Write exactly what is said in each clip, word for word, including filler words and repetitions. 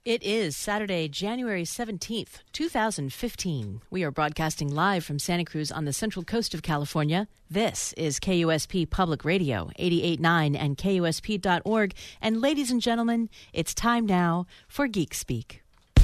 It is Saturday, January seventeenth, twenty fifteen. We are broadcasting live from Santa Cruz on the central coast of California. This is K U S P Public Radio, eighty-eight point nine and K U S P dot org. And ladies and gentlemen, it's time now for Geek Speak.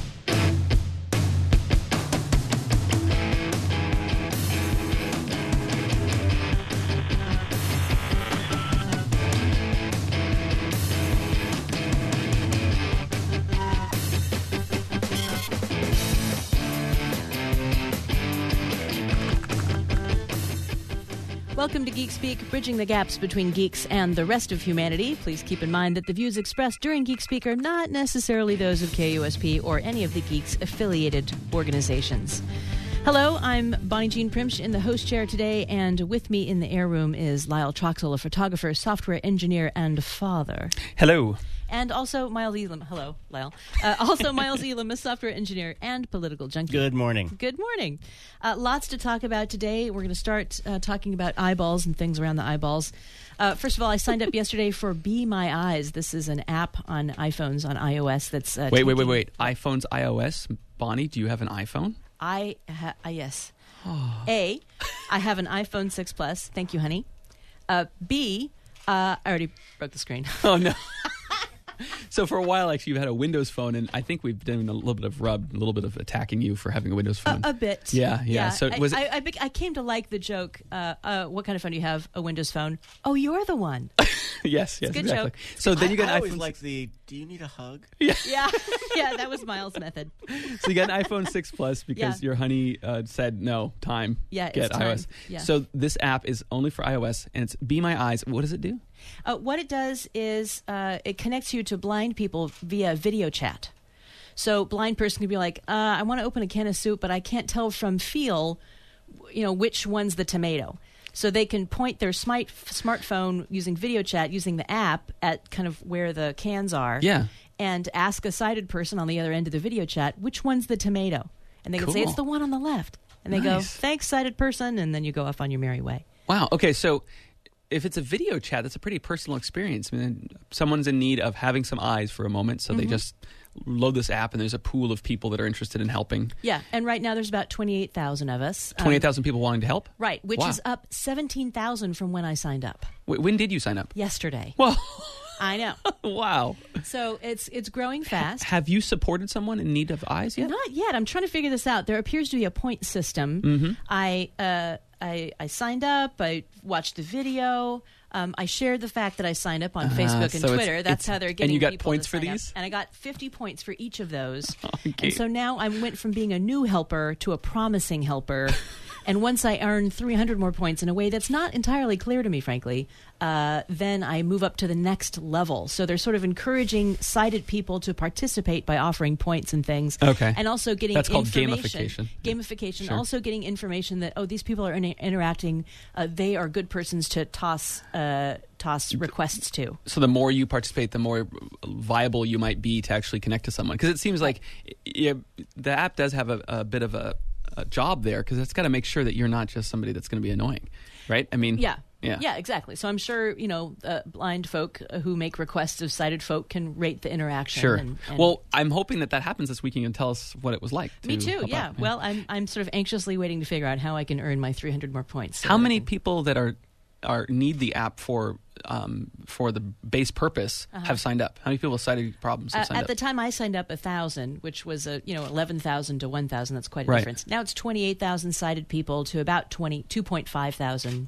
Welcome to Geek Speak, bridging the gaps between geeks and the rest of humanity. Please keep in mind that the views expressed during Geek Speak are not necessarily those of K U S P or any of the Geeks affiliated organizations. Hello, I'm Bonnie Jean Primsch in the host chair today, and with me in the air room is Lyle Troxel, a photographer, software engineer, and father. Hello. And also Miles Elam. Hello, Lyle. Uh, also Miles Elam, a software engineer and political junkie. Good morning. Good morning. Uh, lots to talk about today. We're going to start uh, talking about eyeballs and things around the eyeballs. Uh, first of all, I signed up yesterday for Be My Eyes. This is an app on iPhones, on iOS. That's uh, wait, wait, wait, wait. iPhone's iOS. Bonnie, do you have an iPhone? I ha- uh, yes. A, I have an iPhone six Plus. Thank you, honey. Uh, B, uh, I already broke the screen. Oh no. So for a while, actually, you've had a Windows phone, and I think we've done a little bit of rub, a little bit of attacking you for having a Windows phone. A, a bit. Yeah, yeah. yeah. So I, was I, it? I, I, I came to like the joke. Uh, uh, what kind of phone do you have? A Windows phone? Oh, you're the one. yes, yes, a good exactly. joke. So then I, you got I an always iPhone. like the, do you need a hug? Yeah, yeah, yeah. That was Miles' method. So you got an iPhone six Plus because Yeah. your honey uh, said no, time. Yeah, get it's time. iOS. Yeah. So this app is only for iOS, and it's Be My Eyes. What does it do? Uh, what it does is uh, it connects you to blind people via video chat. So blind person can be like, uh, I want to open a can of soup, but I can't tell from feel, you know, which one's the tomato. So they can point their smart smartphone using video chat, using the app, at kind of where the cans are. Yeah. And ask a sighted person on the other end of the video chat, which one's the tomato? And they can say, Cool. it's the one on the left. And they go, Nice. thanks, sighted person, and then you go off on your merry way. Wow. Okay, so if it's a video chat, that's a pretty personal experience. I mean, someone's in need of having some eyes for a moment, so Mm-hmm. they just load this app, and there's a pool of people that are interested in helping. Yeah, and right now there's about twenty-eight thousand of us. Um, twenty-eight thousand people wanting to help? Right, which Wow. is up seventeen thousand from when I signed up Wait, when did you sign up? yesterday. Well, I know. wow. So it's it's growing fast. Have you supported someone in need of eyes yet? Not yet. I'm trying to figure this out. There appears to be a point system. Mm-hmm. I uh, I I signed up. I watched the video. Um, I shared the fact that I signed up on Ah, Facebook and so it's- Twitter. That's it's- how they're and getting you got people points to for sign up. these? And I got fifty points for each of those. Okay. And so now I went from being a new helper to a promising helper. And once I earn three hundred more points in a way that's not entirely clear to me, frankly, uh, then I move up to the next level. So they're sort of encouraging sighted people to participate by offering points and things. Okay. And also getting That's called information. gamification. Gamification. Sure. Also getting information that, oh, these people are in- interacting. Uh, they are good persons to toss uh, toss requests to. So the more you participate, the more viable you might be to actually connect to someone. Because it seems like yeah, the app does have a, a bit of a, a job there, because it's got to make sure that you're not just somebody that's going to be annoying, right? I mean, Yeah. Yeah. Yeah, exactly. So I'm sure, you know, uh, blind folk uh, who make requests of sighted folk can rate the interaction. Sure. And, and Well, I'm hoping that that happens this week. You can tell us what it was like. me to too. help Yeah. out. Well, I'm I'm sort of anxiously waiting to figure out how I can earn my three hundred more points. so How that I many can- people that are are need the app for um, for the base purpose have signed up? How many people with sighted problems have Uh, signed at up? the time I signed up, a thousand, which was a you know eleven thousand to one thousand. That's quite a Right. difference. Now it's twenty eight thousand sighted people to about twenty two point five thousand.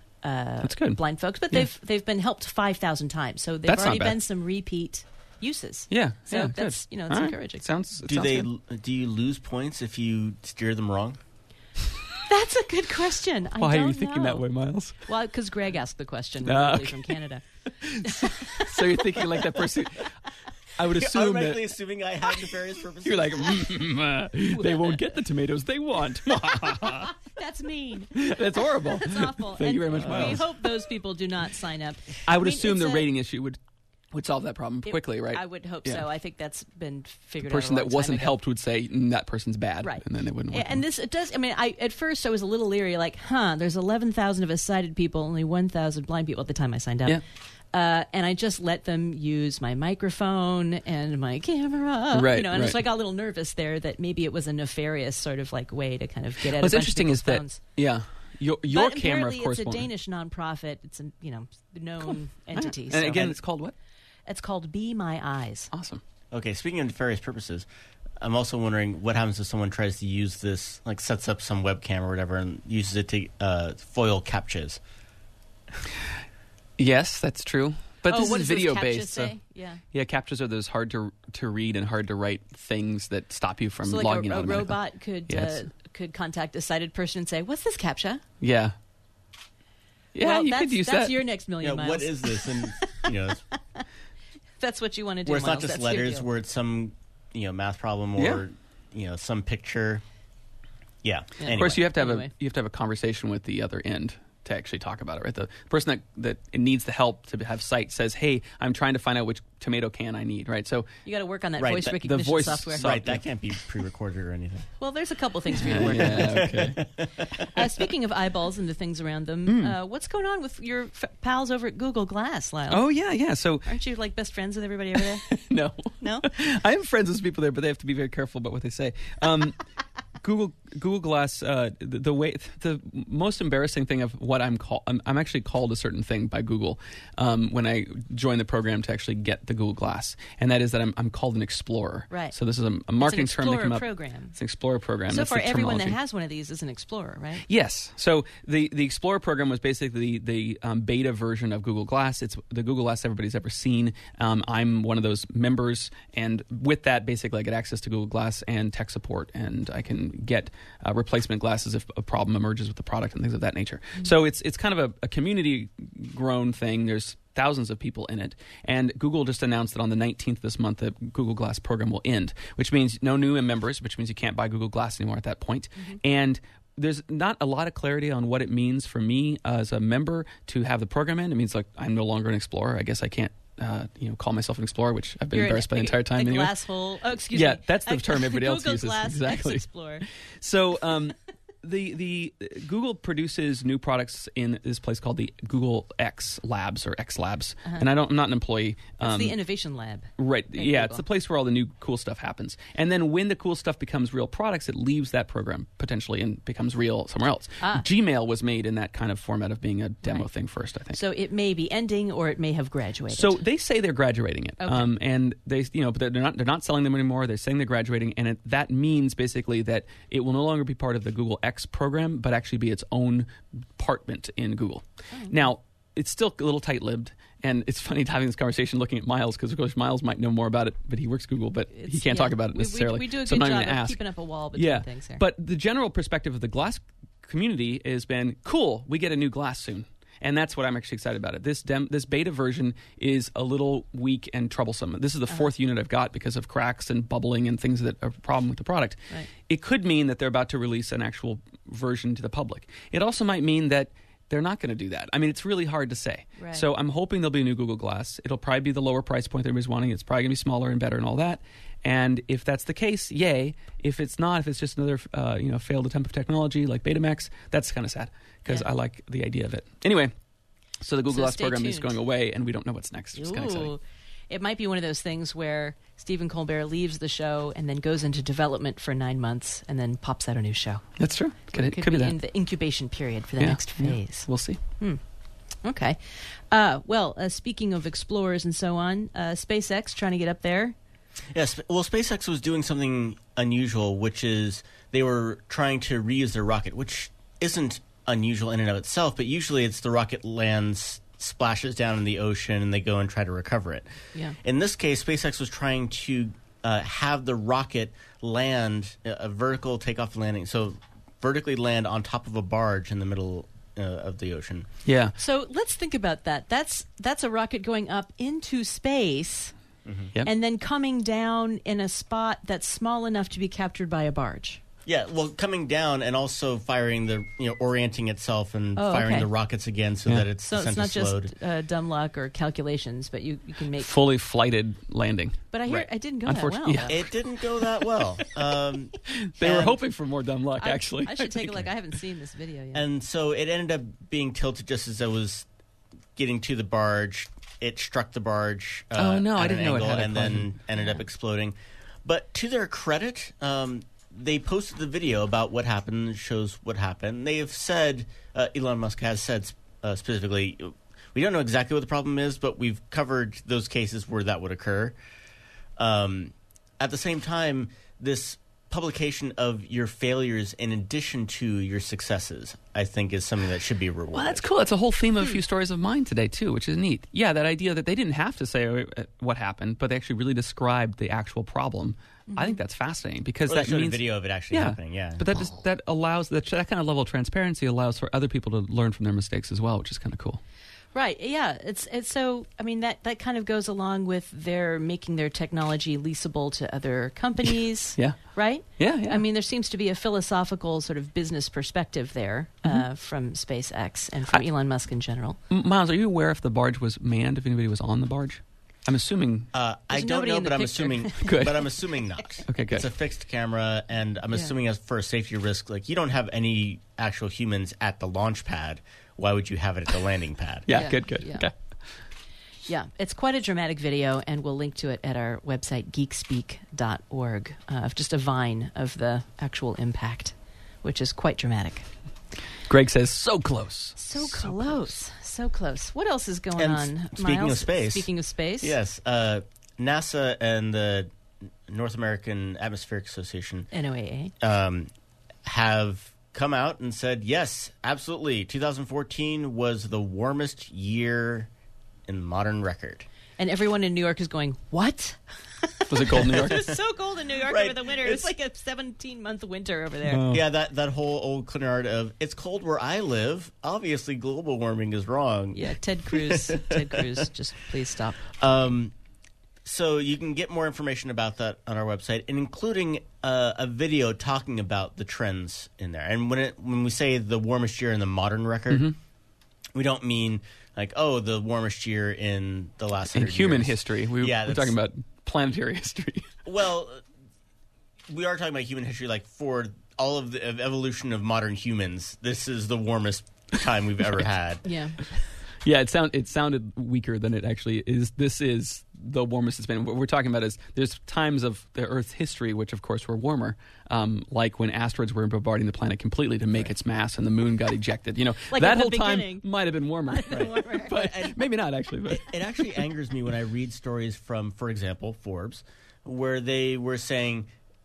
Uh, That's good. Blind folks, but Yeah. they've they've been helped five thousand times, so there've That's not already bad. been some repeat uses. yeah. So yeah, that's good. you know it's All right. encouraging. Sounds. it Do sounds they? good. Do you lose points if you steer them wrong? That's a good question. I Why don't are you thinking know. that way, Miles? Well, because Greg asked the question Ah, remotely okay. from Canada. So you're thinking like that person. I would assume Automatically that assuming I had nefarious purposes. you're like, mm, uh, they won't get the tomatoes they want. That's mean. That's horrible. That's awful. Thank and you very much, We Miles. hope those people do not sign up. I would mean, assume it's the a- rating issue would would solve that problem it- quickly, right? I would hope Yeah. so. I think that's been figured The person out. a that long wasn't time ago. helped would say mm, that person's bad, Right. and then they wouldn't. work And this it does. I mean, I at first I was a little leery, like, huh? There's eleven thousand of us sighted people, only one thousand blind people at the time I signed up. Yeah. Uh, and I just let them use my microphone and my camera. Right, You know, and right. so I got a little nervous there that maybe it was a nefarious sort of like way to kind of get at What's a bunch interesting of is that phones. yeah, your your but camera apparently of course it's a won't- Danish nonprofit. It's a you know known entity. And so again, it's called what? it's called Be My Eyes. Awesome. Okay, speaking of nefarious purposes, I'm also wondering what happens if someone tries to use this, like sets up some webcam or whatever and uses it to uh, foil CAPTCHAs. Yes, that's true. But oh, this what is does video CAPTCHA based. So, say? Yeah. yeah, captchas are those hard to to read and hard to write things that stop you from So like logging a, in a automatically. robot could Yeah, uh, it's- could contact a sighted person and say, "What's this CAPTCHA?" Yeah. Yeah, well, you that's, could use that's that. your next million Yeah, miles. what is this? And you know, it's- That's what you want to do. where it's not Miles. just That's your letters, deal. where it's some you know math problem or Yeah. you know some picture. Yeah. Yeah. Anyway. Of course, you have to have Anyway. a you have to have a conversation with the other end to actually talk about it, right? The person that that needs the help to have sight says, "Hey, I'm trying to find out which tomato can I need." Right? So You got to work on that Right, voice the- the recognition voice software. soft- Right, that can't be pre-recorded or anything. Well, there's a couple things for you to work on. yeah, okay. Uh, speaking of eyeballs and the things around them, Hmm. uh, what's going on with your f- pals over at Google Glass, Lyle? Oh yeah, yeah. So Aren't you like best friends with everybody over there? no, No? I am friends with people there, but they have to be very careful about what they say. Um, Google Google Glass, uh, the, the way the most embarrassing thing of what I'm called, I'm, I'm actually called a certain thing by Google um, when I join the program to actually get the Google Glass, and that is that I'm, I'm called an explorer. Right. So this is a, a marketing it's an term that explorer came up. program. It's an explorer program. So That's far, the everyone that terminology. has one of these is an explorer, right? Yes. So the, the Explorer program was basically the, the um, beta version of Google Glass. It's the Google Glass everybody's ever seen. Um, I'm one of those members, and with that, basically, I get access to Google Glass and tech support, and I can get uh, replacement glasses if a problem emerges with the product and things of that nature. Mm-hmm. So it's it's kind of a, a community-grown thing. There's thousands of people in it. And Google just announced that on the nineteenth of this month, the Google Glass program will end, which means no new members, which means you can't buy Google Glass anymore at that point. Mm-hmm. And there's not a lot of clarity on what it means for me as a member to have the program in. It means like I'm no longer an explorer. I guess I can't uh, you know, call myself an explorer, which I've been You're embarrassed by the entire time a anyway. glass hole. Oh, excuse Yeah, me. that's the A- term everybody else Google uses. Glass Exactly. X-Explorer. So um, the the Google produces new products in this place called the Google X Labs or X Labs, and I don't. I'm not an employee. It's Um, the innovation lab. Right. at Yeah, Google. it's the place where all the new cool stuff happens. And then when the cool stuff becomes real products, it leaves that program potentially and becomes real somewhere else. Ah. Gmail was made in that kind of format of being a demo Right. thing first, I think. So it may be ending, or it may have graduated. So they say they're graduating it, Okay. um, and they, you know, but they're not they're not selling them anymore. They're saying they're graduating, and it, that means basically that it will no longer be part of the Google X program, but actually be its own department in Google. Oh. Now, it's still a little tight-lipped, and it's funny having this conversation looking at Miles because of course Miles might know more about it, but he works Google, but he It's- can't yeah. talk about it We- we- necessarily. We, do a so I'm good not job even of gonna ask. keeping up a wall between Yeah, things here. but the general perspective of the Glass community has been cool. We get a new Glass soon. And that's what I'm actually excited about. It this dem, this beta version is a little weak and troublesome. This is the fourth unit I've got because of cracks and bubbling and things that are a problem with the product. Right. It could mean that they're about to release an actual version to the public. It also might mean that they're not going to do that. I mean, it's really hard to say. Right. So I'm hoping there'll be a new Google Glass. It'll probably be the lower price point that everybody's wanting. It's probably going to be smaller and better and all that. And if that's the case, yay. If it's not, if it's just another uh, you know failed attempt of technology like Betamax, that's kind of sad because Yeah. I like the idea of it. Anyway, so the Google So Glass stay program is tuned. going away, and we don't know what's next. It's kind of exciting. Ooh. It might be one of those things where Stephen Colbert leaves the show and then goes into development for nine months and then pops out a new show. That's true. Could, It it, could, could be, be that. in the incubation period for the Yeah, next yeah. phase. We'll see. Okay. Uh, well, uh, speaking of explorers and so on, uh, SpaceX trying to get up there. Yes, well, SpaceX was doing something unusual, which is they were trying to reuse their rocket, which isn't unusual in and of itself, but usually it's the rocket lands, splashes down in the ocean, and they go and try to recover it. Yeah. In this case, SpaceX was trying to uh, have the rocket land, a, a vertical takeoff and landing, so vertically land on top of a barge in the middle uh, of the ocean. Yeah. So let's think about that. That's that's a rocket going up into space Yep. and then coming down in a spot that's small enough to be captured by a barge. Yeah, well, coming down and also firing the, you know, orienting itself and Oh, firing okay. the rockets again so Yeah. that it's So it's center not just slowed. uh, dumb luck or calculations, but you, you can make. Fully flighted landing. But I hear Right. I didn't go that well. Unfortunately, yeah. It didn't go that well. Um, They were and- hoping for more dumb luck, I, actually. I should take a think. look. I haven't seen this video yet. And so it ended up being tilted just as I was getting to the barge, it struck the barge. Uh, Oh, no, at I didn't an know it angle had a and then collision. ended up exploding. But to their credit, um, they posted the video about what happened, shows what happened. They have said, uh, Elon Musk has said uh, specifically, we don't know exactly what the problem is, but we've covered those cases where that would occur. Um, at the same time, this publication of your failures in addition to your successes, I think, is something that should be rewarded. Well, that's cool. That's a whole theme of a few stories of mine today, too, which is neat. Yeah, that idea that they didn't have to say uh, what happened, but they actually really described the actual problem. I think that's fascinating because Well, they that showed means a video of it actually yeah, happening. Yeah, but that just that allows that that kind of level of transparency allows for other people to learn from their mistakes as well, which is kind of cool. Right. Yeah. It's it's so. I mean that that kind of goes along with their making their technology leasable to other companies. Yeah. Right. Yeah, yeah. I mean, there seems to be a philosophical sort of business perspective there uh, from SpaceX and from I- Elon Musk in general. M- Miles, are you aware if the barge was manned? If anybody was on the barge? I'm assuming. Uh, I There's don't nobody know, in the but I'm picture. assuming. Good. But I'm assuming not. Okay, good. It's a fixed camera, and I'm Yeah. assuming as for a safety risk, like you don't have any actual humans at the launch pad. Why would you have it at the landing pad? yeah, Yeah, good, good. yeah. Okay. Yeah, it's quite a dramatic video, and we'll link to it at our website, geek speak dot org, uh, of just a vine of the actual impact, which is quite dramatic. Greg says, so close. So close. So close. What else is going And on, s- speaking Miles? of space- Speaking of space. Yes, uh, NASA and the North American Atmospheric Association N O A A. um, have come out and said, yes, absolutely, two thousand fourteen was the warmest year in modern record. And everyone in New York is going, what? Was it cold New York? It was so cold in New York Right. over the winter. It's- It's like a seventeen-month winter over there. Oh. Yeah, that, that whole old Clinard of, it's cold where I live. Obviously, global warming is wrong. Yeah, Ted Cruz. Ted Cruz, just please stop. Um, so you can get more information about that on our website, and including uh, a video talking about the trends in there. And when it when we say the warmest year in the modern record, Mm-hmm. we don't mean like, oh, the warmest year in the last In hundred human years. history. We, Yeah, we're that's- talking about planetary history. Well, we are talking about human history, like for all of the of evolution of modern humans. This is the warmest time we've ever had. Yeah. Yeah, it sound it sounded weaker than it actually is. This is the warmest it's been. What we're talking about is there's times of the Earth's history which, of course, were warmer, um, like when asteroids were bombarding the planet completely to make its mass, and the moon got ejected. You know, Like that at the whole time beginning. might have been warmer, warmer. but maybe not actually. But It, it actually angers me when I read stories from, for example, Forbes, where they were saying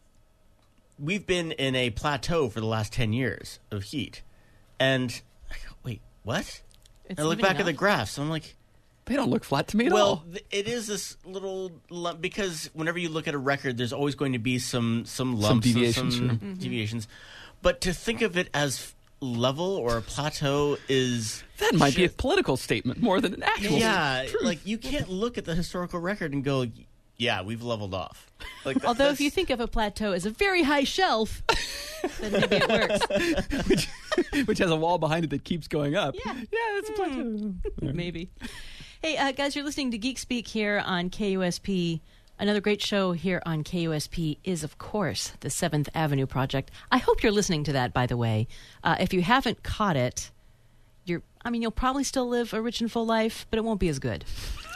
we've been in a plateau for the last ten years of heat, and I go, wait, what? It's And I look even back at the enough. graphs, and I'm like, they don't look flat to me at well, all. th- it is this little lump because whenever you look at a record, there's always going to be some some lumps, Some and deviations, some sure. Mm-hmm. deviations. But to think of it as level or a plateau is That might be a shit. political statement more than an actual. yeah, truth. like you can't look at the historical record and go, yeah, we've leveled off. Like, that- Although if you that's- think of a plateau as a very high shelf, then maybe it works. which, which has a wall behind it that keeps going up. Yeah. yeah, that's a plateau. Maybe. Hey, uh, guys, you're listening to Geek Speak here on K U S P. Another great show here on K U S P is, of course, the Seventh Avenue Project. I hope you're listening to that, by the way. Uh, if you haven't caught it, you're, I mean, you'll probably still live a rich and full life, but it won't be as good.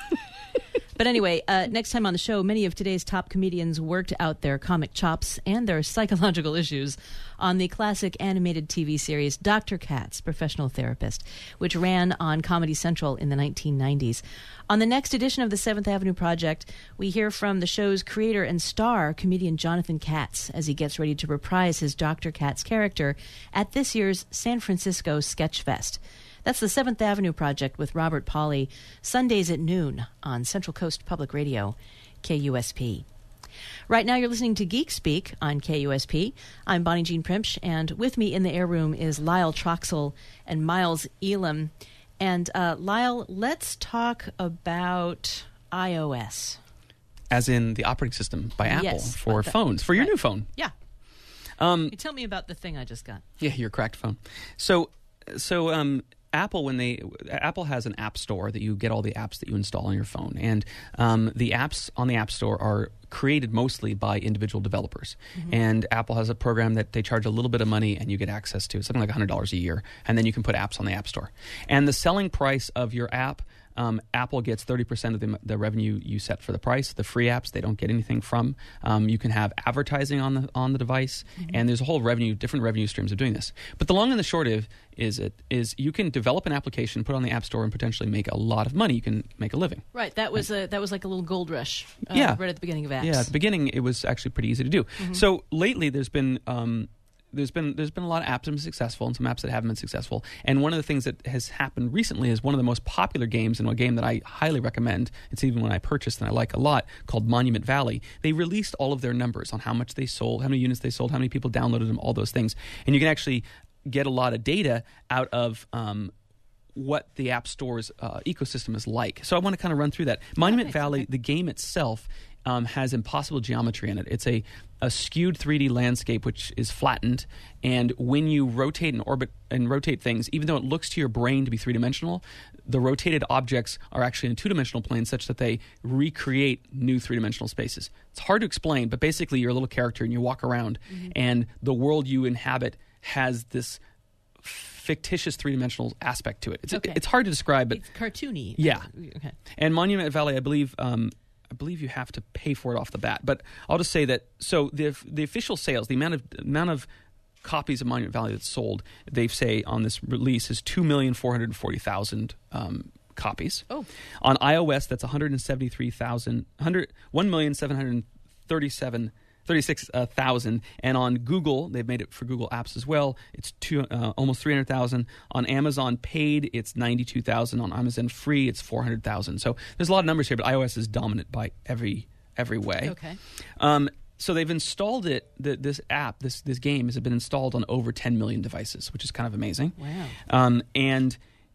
But anyway, uh, next time on the show, many of today's top comedians worked out their comic chops and their psychological issues on the classic animated T V series Doctor Katz, Professional Therapist, which ran on Comedy Central in the nineteen nineties. On the next edition of the Seventh Avenue Project, we hear from the show's creator and star, comedian Jonathan Katz, as he gets ready to reprise his Doctor Katz character at this year's San Francisco Sketch Fest. That's the Seventh Avenue Project with Robert Pauley, Sundays at noon on Central Coast Public Radio, K U S P. Right now you're listening to Geek Speak on K U S P. I'm Bonnie Jean Primch, and with me in the air room is Lyle Troxel and Miles Elam. And uh, Lyle, let's talk about iOS. As in the operating system by Apple Yes, for but the- phones, for your right. new phone. Yeah. Um, Tell me about the thing I just got. Yeah, your cracked phone. So, so um, Apple, when they Apple has an app store that you get all the apps that you install on your phone, and um, the apps on the App Store are created mostly by individual developers. Mm-hmm. And Apple has a program that they charge a little bit of money, and you get access to something like one hundred dollars a year, and then you can put apps on the App Store. And the selling price of your app Um, Apple gets thirty percent of the, the revenue you set for the price. The free apps, they don't get anything from. Um, you can have advertising on the on the device, mm-hmm. and there's a whole revenue, different revenue streams of doing this. But the long and the short of is it is you can develop an application, put it on the App Store, and potentially make a lot of money. You can make a living. Right. That was a that was like a little gold rush. Uh, yeah. Right at the beginning of apps. Yeah. At the beginning, it was actually pretty easy to do. Mm-hmm. So lately, there's been. Um, There's been there's been a lot of apps that have been successful and some apps that haven't been successful. And one of the things that has happened recently is one of the most popular games, and a game that I highly recommend, it's even one I purchased and I like a lot, called Monument Valley. They released all of their numbers on how much they sold, how many units they sold, how many people downloaded them, all those things. And you can actually get a lot of data out of um, what the App Store's uh, ecosystem is like. So I want to kind of run through that. Monument okay, Valley, okay. the game itself, Um, has impossible geometry in it. It's a, a skewed three D landscape which is flattened, and when you rotate and orbit and rotate things, even though it looks to your brain to be three-dimensional, the rotated objects are actually in a two-dimensional plane such that they recreate new three-dimensional spaces. It's hard to explain, but basically you're a little character and you walk around, mm-hmm. and the world you inhabit has this fictitious three-dimensional aspect to it. It's, okay. it, it's hard to describe, but it's cartoony. Yeah. Okay. And Monument Valley, I believe... Um, I believe you have to pay for it off the bat, but I'll just say that. So the the official sales, the amount of amount of copies of Monument Valley that's sold, they say on this release is two million four hundred forty thousand um, copies. Oh, on iOS that's one hundred seventy three thousand, one million seven hundred thirty seven. thirty-six thousand, and on Google, they've made it for Google Apps as well. It's two, uh, almost three hundred thousand. On Amazon paid, it's ninety-two thousand. On Amazon free, it's four hundred thousand. So there's a lot of numbers here, but iOS is dominant by every every way. Okay. Um, so they've installed it. The, this app, this this game, has been installed on over ten million devices, which is kind of amazing. Wow. Um, and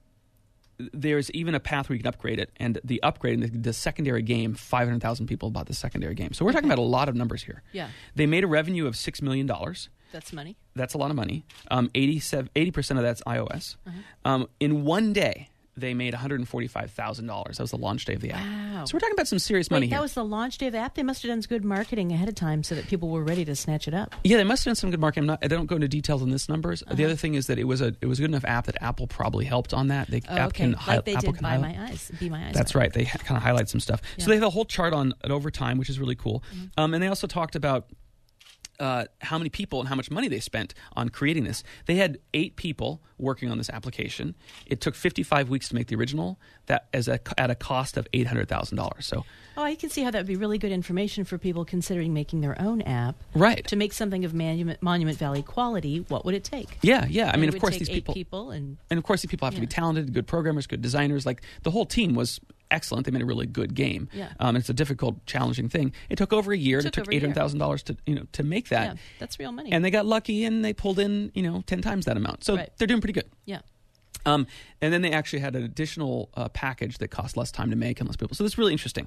there's even a path where you can upgrade it, and the upgrade, the, the secondary game, five hundred thousand people bought the secondary game. So we're okay. talking about a lot of numbers here. Yeah. They made a revenue of six million dollars. That's money. That's a lot of money. Um, eighty percent of that's iOS. Uh-huh. Um, in one day, they made one hundred forty-five thousand dollars. That was the launch day of the app. Wow. So we're talking about some serious Wait, money that here. was the launch day of the app? They must have done some good marketing ahead of time so that people were ready to snatch it up. Yeah, they must have done some good marketing. I'm not, I don't go into details on this numbers. Uh-huh. The other thing is that it was a it was a good enough app that Apple probably helped on that. They, oh, app okay. can like hi- they Apple did can Buy highlight. My Eyes. Be My Eyes. That's right. They ha- kind of highlight some stuff. Yeah. So they have a whole chart on it over time, which is really cool. Mm-hmm. Um, and they also talked about Uh, how many people and how much money they spent on creating this. They had eight people working on this application. It took fifty-five weeks to make the original, that as a, at a cost of eight hundred thousand dollars. So, oh, I can see how that would be really good information for people considering making their own app. Right. To make something of Monument, Monument Valley quality, what would it take? Yeah, yeah. I and mean, it of would course, take these eight people, people and, and of course, these people have yeah. to be talented, good programmers, good designers. Like the whole team was excellent. They made a really good game. Yeah. Um, it's a difficult, challenging thing. It took over a year. It and it took took over a eight year. hundred thousand dollars to you know to make that. Yeah, that's real money. And they got lucky, and they pulled in you know ten times that amount. So Right. they're doing pretty good. yeah. Um, and then they actually had an additional uh, package that cost less time to make and less people. So this is really interesting.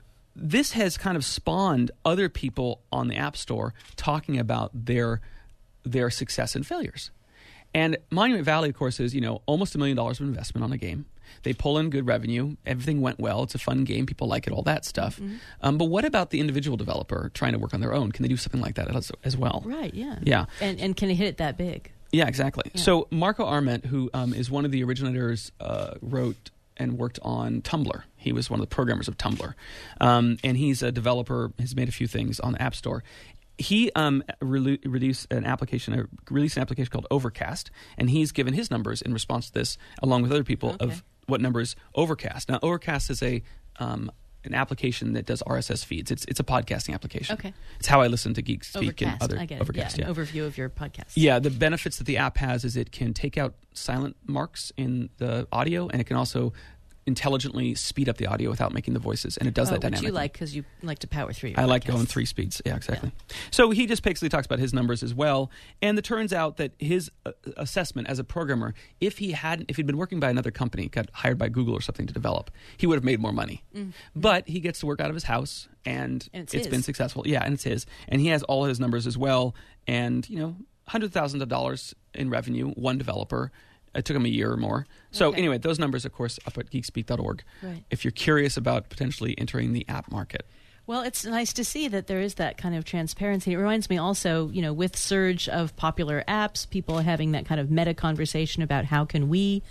This has kind of spawned other people on the App Store talking about their their success and failures. And Monument Valley, of course, is you know almost a million dollars of investment on a game. They pull in good revenue. Everything went well. It's a fun game. People like it, all that stuff. Mm-hmm. Um, but what about the individual developer trying to work on their own? Can they do something like that as, as well? Right, yeah. Yeah. And and can it hit it that big? Yeah, exactly. Yeah. So Marco Arment, who um, is one of the originators, uh, wrote and worked on Tumblr. He was one of the programmers of Tumblr. Um, and he's a developer, has made a few things on the App Store. He um, re- released an application, uh, released an application called Overcast, and he's given his numbers in response to this, along with other people, Okay. of what numbers Overcast. Now, Overcast is a um, an application that does R S S feeds. It's it's a podcasting application. Okay. It's how I listen to Geek Speak Overcast, and other I get it. Overcast. Yeah, Yeah. an overview of your podcast. Yeah, the benefits that the app has is it can take out silent marks in the audio, and it can also intelligently speed up the audio without making the voices, and it does oh, that which dynamically. you like because you like to power through your I like podcasts. going three speeds. Yeah, exactly. Yeah. So he just basically talks about his numbers as well, and it turns out that his uh, assessment as a programmer, if he hadn't, if he'd been working by another company, got hired by Google or something to develop, he would have made more money. Mm-hmm. But he gets to work out of his house, and, And it's it's his. been successful. Yeah, and it's his, and he has all his numbers as well, and you know, one hundred thousand dollars in revenue, one developer. It took him a year or more. So Okay. anyway, those numbers, of course, up at geekspeak dot org. Right. If you're curious about potentially entering the app market. Well, it's nice to see that there is that kind of transparency. It reminds me also, you know, with surge of popular apps, people having that kind of meta conversation about how can we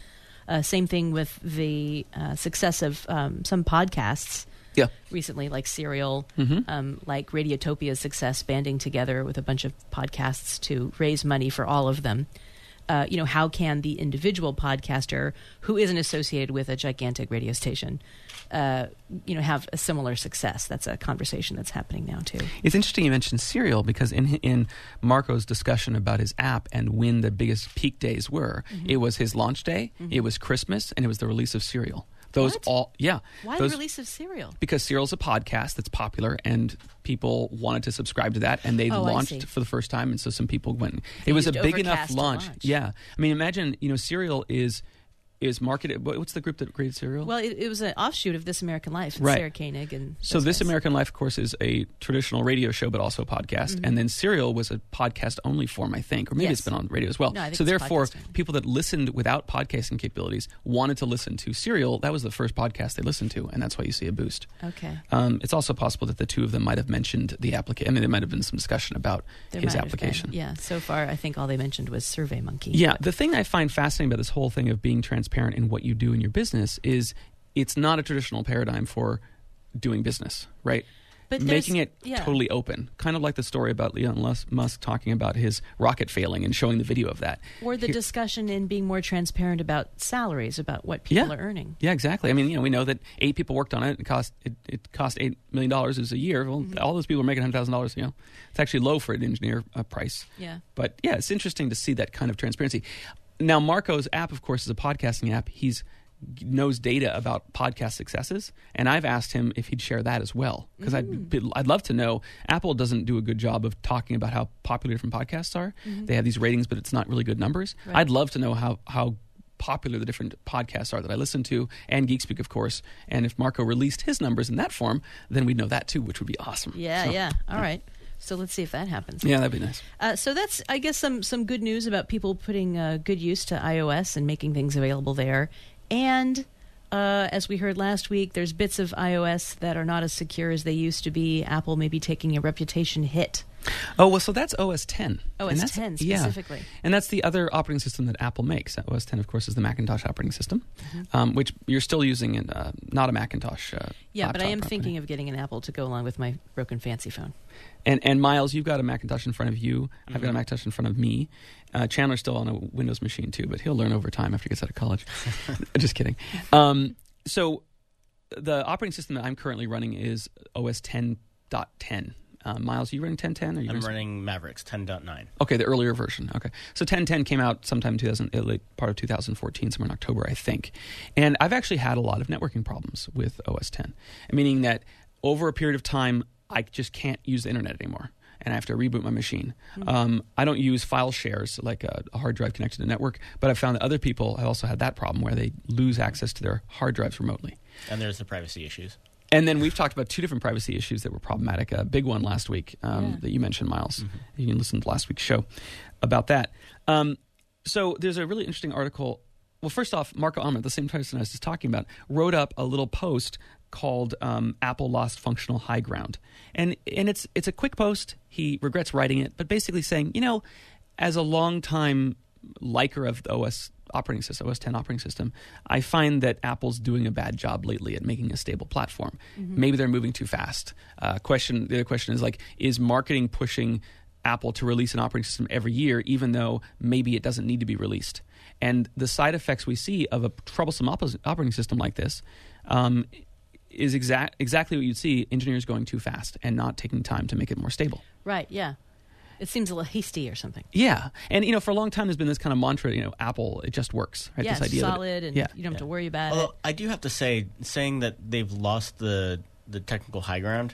Uh, same thing with the uh, success of um, some podcasts. Yeah. Recently, like Serial, Mm-hmm. um, like Radiotopia's success, banding together with a bunch of podcasts to raise money for all of them. Uh, you know, how can the individual podcaster who isn't associated with a gigantic radio station, uh, you know, have a similar success? That's a conversation that's happening now too. It's interesting you mentioned Serial because in in Marco's discussion about his app and when the biggest peak days were, Mm-hmm. it was his launch day, Mm-hmm. it was Christmas, and it was the release of Serial. Those What? all, yeah. Why those, the release of Serial? Because Serial's a podcast that's popular, and people wanted to subscribe to that, and they Oh, I see. launched for the first time, and so some people went. They It was a used big enough Overcast to launch. launch. Yeah, I mean, imagine you know, Serial is is marketed. what- What's the group that created Serial? Well, it, it was an offshoot of This American Life. It's Right. Sarah Koenig and So those This guys. American Life, of course, is a traditional radio show, but also a podcast. Mm-hmm. And then Serial was a podcast-only form, I think, or maybe Yes. it's been on radio as well. No, I think so it's therefore, podcast only. people that listened without podcasting capabilities wanted to listen to Serial. That was the first podcast they listened to, and that's why you see a boost. Okay. Um, it's also possible that the two of them might have mentioned the application. I mean, there might have been some discussion about There his might have application. been. Yeah. So far, I think all they mentioned was SurveyMonkey. Yeah, the thing I find fascinating about this whole thing of being transparent in what you do in your business is it's not a traditional paradigm for doing business, right? But there's- Making it yeah. totally open, kind of like the story about Elon Lus- Musk talking about his rocket failing and showing the video of that. Or the Here- discussion in being more transparent about salaries, about what people Yeah. are earning. Yeah, exactly. I mean, you know, we know that eight people worked on it. It cost it, it cost eight million dollars a year. Well, Mm-hmm. all those people are making hundred thousand dollars. You know, it's actually low for an engineer uh, price. Yeah. But yeah, it's interesting to see that kind of transparency. Now, Marco's app, of course, is a podcasting app. He's knows data about podcast successes, and I've asked him if he'd share that as well because I'd be- I'd love to know. Apple doesn't do a good job of talking about how popular different podcasts are. They have these ratings, but it's not really good numbers. Right. I'd love to know how how popular the different podcasts are that I listen to, and GeekSpeak, of course. And if Marco released his numbers in that form, then we'd know that too, which would be awesome. Yeah, So, yeah. All right. So let's see if that happens. Yeah, that'd be nice. Uh, so that's, I guess, some some good news about people putting uh, good use to iOS and making things available there. And uh, as we heard last week, there's bits of iOS that are not as secure as they used to be. Apple may be taking a reputation hit. Oh, well, so that's O S ten. O S And that's- ten yeah. specifically. And that's the other operating system that Apple makes. O S ten, of course, is the Macintosh operating system, Mm-hmm. um, which you're still using in uh, not a Macintosh. Uh, Yeah, but I laptop am property. thinking of getting an Apple to go along with my broken fancy phone. And and Miles, you've got a Macintosh in front of you. I've Mm-hmm. got a Macintosh in front of me. Uh, Chandler's still on a Windows machine too, but he'll learn over time after he gets out of college. Just kidding. Um, so the operating system that I'm currently running is O S ten point ten. Uh, Miles, are you running ten ten? Or you I'm running- running Mavericks ten point nine. Okay, the earlier version. Okay, so ten ten came out sometime in two thousand, uh, like part of two thousand fourteen, somewhere in October, I think. And I've actually had a lot of networking problems with O S ten, meaning that over a period of time, I just can't use the internet anymore, and I have to reboot my machine. Mm-hmm. Um, I don't use file shares like a, a hard drive connected to the network, but I've found that other people have also had that problem where they lose access to their hard drives remotely. And there's the privacy issues. And then we've talked about two different privacy issues that were problematic. A big one last week um, Yeah. that you mentioned, Miles. You can listen to last week's show about that. Um, so there's a really interesting article. Well, first off, Marco Arment, the same person I was just talking about, wrote up a little post called um, "Apple Lost Functional High Ground," and and it's it's a quick post. He regrets writing it, but basically saying, you know, as a longtime liker of the O S operating system, O S ten operating system, I find that Apple's doing a bad job lately at making a stable platform. Maybe they're moving too fast. Uh, question. The other question is like, is marketing pushing Apple to release an operating system every year, even though maybe it doesn't need to be released? And the side effects we see of a troublesome op- operating system like this um, is exact exactly what you'd see: engineers going too fast and not taking time to make it more stable. Right, yeah. It seems a little hasty or something. Yeah, and you know, for a long time, there's been this kind of mantra. You know, Apple, it just works. Right? Yeah, this it's idea that it- solid, and yeah. you don't have to worry about Although it. I do have to say, saying that they've lost the the technical high ground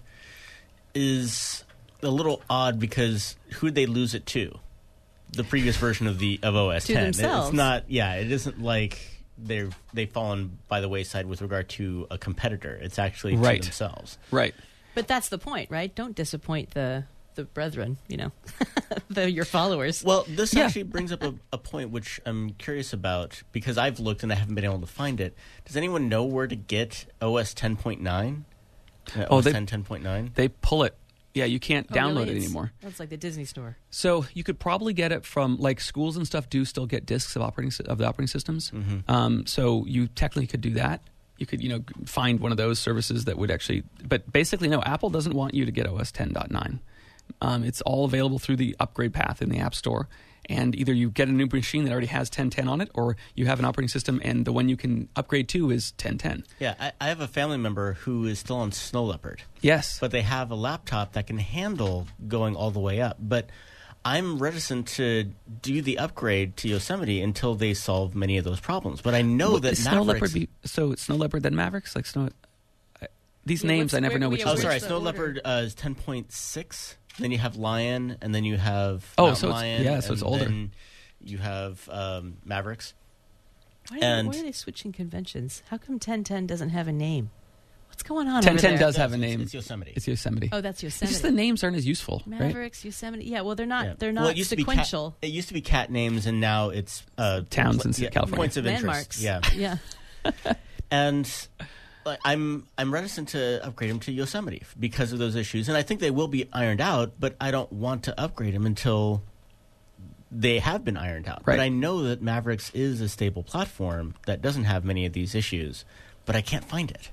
is a little odd because who'd they lose it to? The previous version of the of O S To ten. themselves. It's not. Yeah, it isn't like they're they've fallen by the wayside with regard to a competitor. It's actually Right. to themselves. Right. But that's the point, right? Don't disappoint the the brethren, you know, the, your followers. Well, this Yeah. actually brings up a, a point which I'm curious about because I've looked and I haven't been able to find it. Does anyone know where to get O S ten point nine? Uh, Oh, O S they- ten ten point nine? They pull it Yeah, you can't Oh, download really? it It's- anymore. That's like the Disney store. So you could probably get it from, like, schools and stuff do still get discs of operating sy- of the operating systems. Mm-hmm. Um, so you technically could do that. You could, you know, find one of those services that would actually. But basically, no. Apple doesn't want you to get O S ten point nine. Um, it's all available through the upgrade path in the App Store. And either you get a new machine that already has ten ten on it, or you have an operating system and the one you can upgrade to is ten ten. Yeah, I, I have a family member who is still on Snow Leopard, Yes. but they have a laptop that can handle going all the way up. But I'm reticent to do the upgrade to Yosemite until they solve many of those problems. But I know Well, that is Snow Mavericks... Leopard be, so Snow Leopard then Mavericks? Like Snow. I- These Yeah, names what's- I never where- know yeah, which Oh, is sorry. which. the Snow order? Leopard uh, is ten point six. Then you have Lion, and then you have Oh, Mount so it's- Lion. yeah, so it's and older. Then you have um, Mavericks. Why, are they, And- why are they switching conventions? How come ten ten doesn't have a name? What's going on ten over ten there? does No, have a it's- name. It's Yosemite. It's Yosemite. Oh, that's It's Yosemite. just the names aren't as useful, right? Mavericks, Yosemite. Yeah, well, they're not. Yeah. They're Well, not it used to be cat- sequential. it used to be cat names, and now it's uh, Towns pl- in yeah, California. points of Landmarks. interest. Yeah. Yeah, and like, I'm I'm reticent to upgrade them to Yosemite because of those issues, and I think they will be ironed out. But I don't want to upgrade them until they have been ironed out. Right. But I know that Mavericks is a stable platform that doesn't have many of these issues, but I can't find it.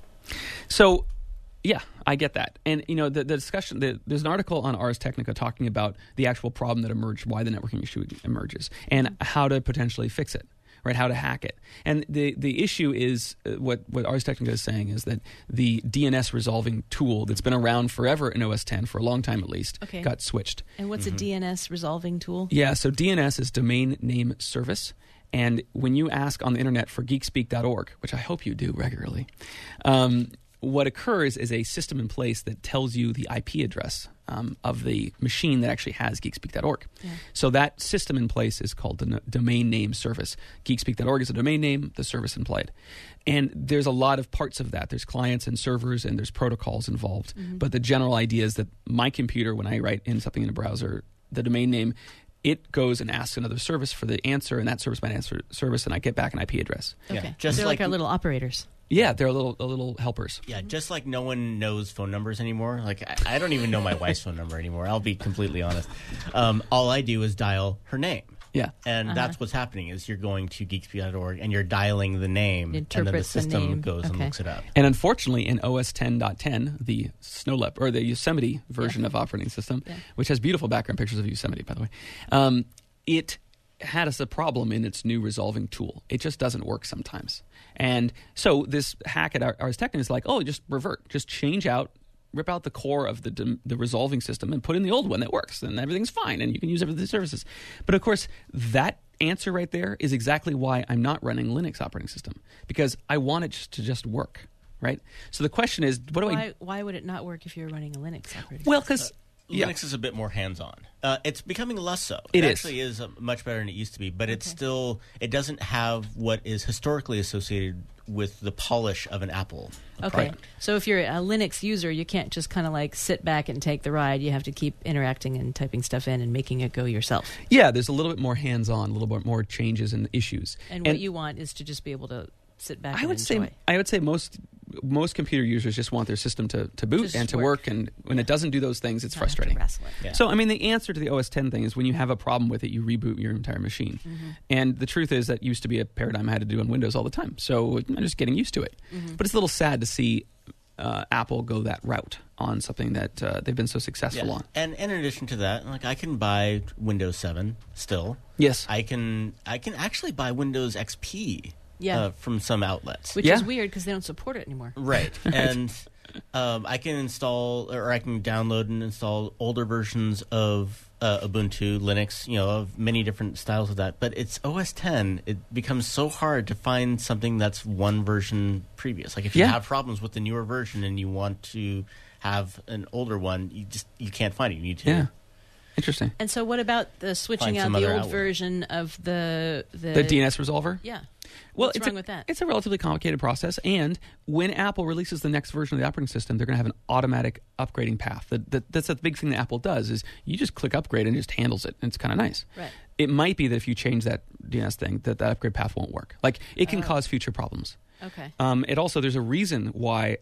So, yeah, I get that. And, you know, the, the discussion, the, there's an article on Ars Technica talking about the actual problem that emerged, why the networking issue emerges, and how to potentially fix it, right? How to hack it. And the, the issue is, uh, what, what Ars Technica is saying is that the D N S resolving tool that's been around forever in O S ten, for a long time at least, Okay. got switched. And what's a D N S resolving tool? Yeah, so D N S is Domain Name Service. And when you ask on the internet for geekspeak dot org, which I hope you do regularly, um, what occurs is a system in place that tells you the I P address um, of the machine that actually has geekspeak dot org. Yeah. So that system in place is called the Domain Name Service. geekspeak dot org is a domain name, the service implied. And there's a lot of parts of that. There's clients and servers, and there's protocols involved. Mm-hmm. But the general idea is that my computer, when I write in something in a browser, the domain name, it goes and asks another service for the answer, and that service might answer service, and I get back an I P address. Yeah, Okay. just They're like, like- our little operators. Yeah, they're a little, a little helpers. Yeah, just like no one knows phone numbers anymore. Like I, I don't even know my wife's phone number anymore. I'll be completely honest. Um, all I do is dial her name. Yeah. And Uh-huh. that's what's happening is you're going to geekspeak dot org and you're dialing the name, and then the Interprets the system name. goes and Okay. looks it up. And unfortunately, in O S ten point ten, the Snow Leopard, or the Yosemite version Yeah. of operating system, Yeah. which has beautiful background pictures of Yosemite, by the way, um, it had us a problem in its new resolving tool. It just doesn't work sometimes. And so this hack at Ars Technica is like, oh, just revert, just change out, rip out the core of the the resolving system and put in the old one that works, and everything's fine, and you can use every the services. But of course, that answer right there is exactly why I'm not running Linux operating system, because I want it just to just work, right? So the question is, what do I... Why, why would it not work if you're running a Linux operating Well, system? because... Yeah. Linux is a bit more hands-on. Uh, it's becoming less so. It is. actually is uh, much better than it used to be, but it's Okay. still it doesn't have what is historically associated with the polish of an Apple Okay, product. so if you're a Linux user, you can't just kind of like sit back and take the ride. You have to keep interacting and typing stuff in and making it go yourself. Yeah, there's a little bit more hands-on, a little bit more changes and issues. And, what you want is to just be able to sit back I and would enjoy. say I would say most most computer users just want their system to, to boot Just and to work. work, and when it doesn't do those things, it's Not have to frustrating. wrestle it. Yeah. So, I mean, the answer to the O S ten thing is when you have a problem with it, you reboot your entire machine. Mm-hmm. And the truth is that used to be a paradigm I had to do on Windows all the time. So I'm just getting used to it. Mm-hmm. But it's a little sad to see uh, Apple go that route on something that uh, they've been so successful Yeah. on. And, and in addition to that, like I can buy Windows seven still. Yes. I can I can actually buy Windows X P Yeah. uh, from some outlets. Which Yeah. is weird because they don't support it anymore. Right. And um, I can install or I can download and install older versions of uh, Ubuntu, Linux, you know, of many different styles of that. But it's O S ten. It becomes so hard to find something that's one version previous. Like if you Yeah. have problems with the newer version and you want to have an older one, you just you can't find it. You need to. Yeah. Interesting. And so, what about the switching Find out some the other old outlet. version of the the, The D N S resolver? Yeah. Well, What's it's wrong a, with that? It's a relatively complicated process, and when Apple releases the next version of the operating system, they're going to have an automatic upgrading path. That, that, that's the big thing that Apple does is you just click upgrade and it just handles it, and it's kind of nice. Right. It might be that if you change that D N S thing, that that upgrade path won't work. Like, it can Oh. cause future problems. Okay. Um, it also, there's a reason why